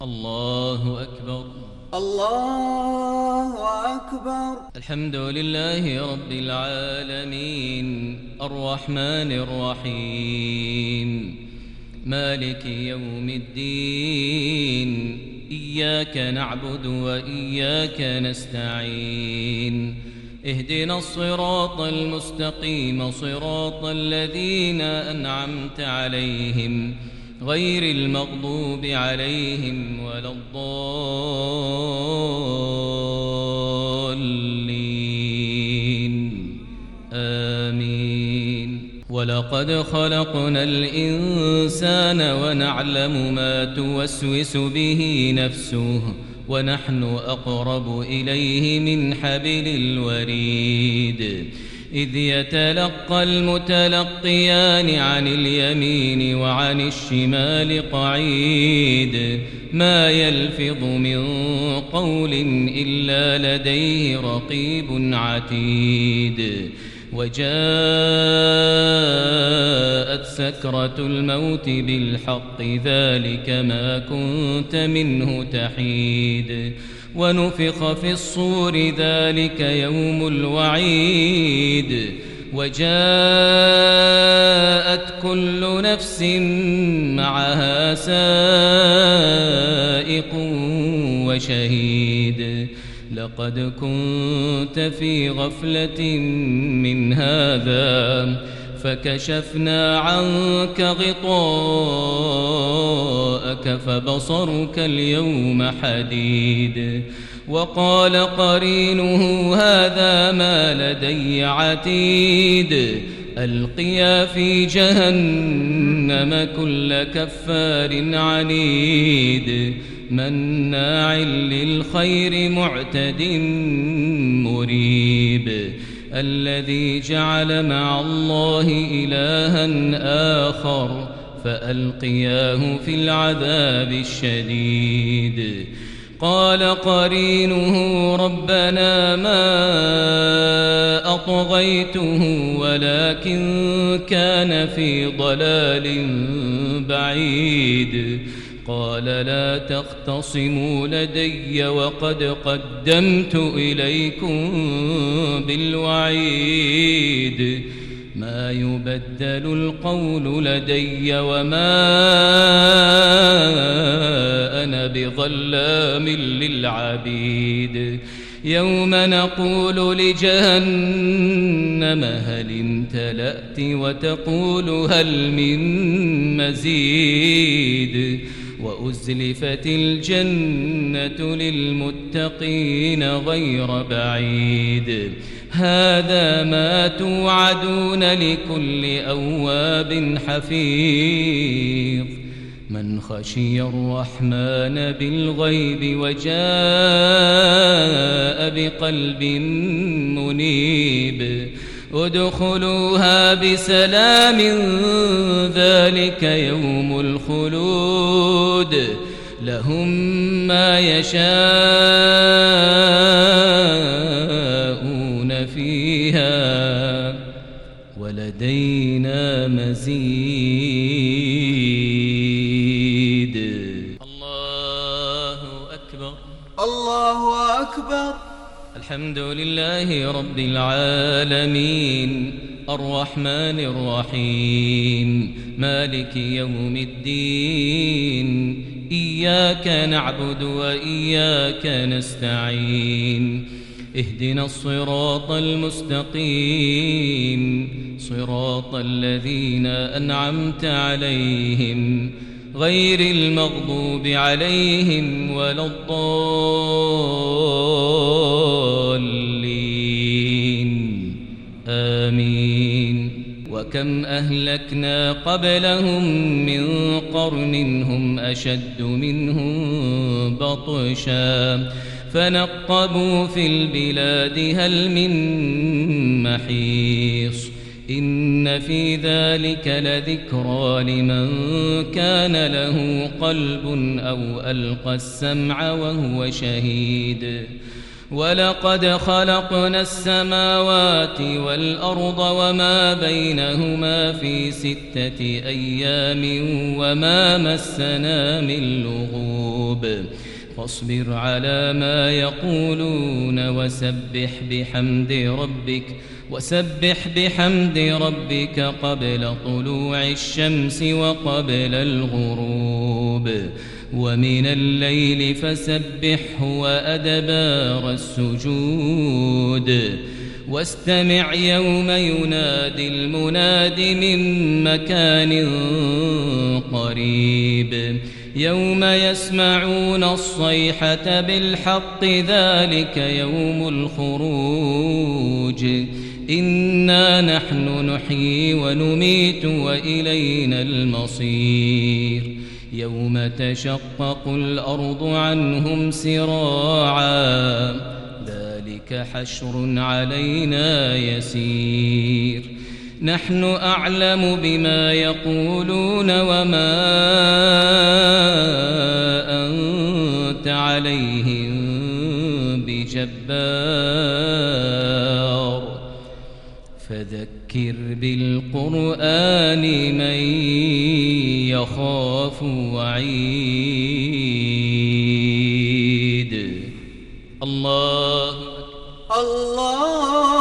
الله أكبر. الله أكبر. الحمد لله رب العالمين الرحمن الرحيم مالك يوم الدين إياك نعبد وإياك نستعين اهدنا الصراط المستقيم صراط الذين أنعمت عليهم غير المغضوب عليهم ولا الضالين آمين. ولقد خلقنا الإنسان ونعلم ما توسوس به نفسه ونحن أقرب إليه من حبل الوريد إذ يتلقى المتلقيان عن اليمين وعن الشمال قعيد ما يلفظ من قول إلا لديه رقيب عتيد. وجاءت سكرة الموت بالحق ذلك ما كنت منه تحيد ونفخ في الصور ذلك يوم الوعيد وجاءت كل نفس معها سائق وشهيد. لقد كنت في غفلة من هذا فكشفنا عنك غطاءك فبصرك اليوم حديد. وقال قرينه هذا ما لدي عتيد ألقيا في جهنم كل كفار عنيد مناع للخير معتد مريب. الذي جعل مع الله إلها آخر فألقياه في العذاب الشديد. قال قرينه ربنا ما أطغيته ولكن كان في ضلال بعيد. قال لا تختصموا لدي وقد قدمت إليكم بالوعيد ما يبدل القول لدي وما أنا بظلام للعبيد. يوم نقول لجهنم هل امتلأت وتقول هل من مزيد وأزلفت الجنة للمتقين غير بعيد. هذا ما توعدون لكل أواب حفيظ من خشي الرحمن بالغيب وجاء بقلب منيب. ادخلوها بسلام ذلك يوم الخلود لهم ما يشاءون فيها ولدينا مزيد. الله أكبر. الله أكبر. الحمد لله رب العالمين الرحمن الرحيم مالك يوم الدين إياك نعبد وإياك نستعين اهدنا الصراط المستقيم صراط الذين أنعمت عليهم غير المغضوب عليهم ولا الضالين آمين. وكم أهلكنا قبلهم من قرن هم أشد منهم بطشا فنقبوا في البلاد هل من محيص. إن في ذلك لذكرى لمن كان له قلب أو ألقى السمع وهو شهيد. ولقد خلقنا السماوات والأرض وما بينهما في 6 أيام وما مسنا من لغوب فاصبر على ما يقولون وسبح بحمد ربك قبل طلوع الشمس وقبل الغروب ومن الليل فسبحه وأدبار السجود واستمع يوم ينادي المناد من مكان قريب يوم يسمعون الصيحة بالحق ذلك يوم الخروج إنا نحن نحيي ونميت وإلينا المصير يوم تشقق الأرض عنهم سراعا ذلك حشر علينا يسير نحن أعلم بما يقولون وما أنت عليهم بجبار فذكر بالقرآن من يخاف وعيد الله الله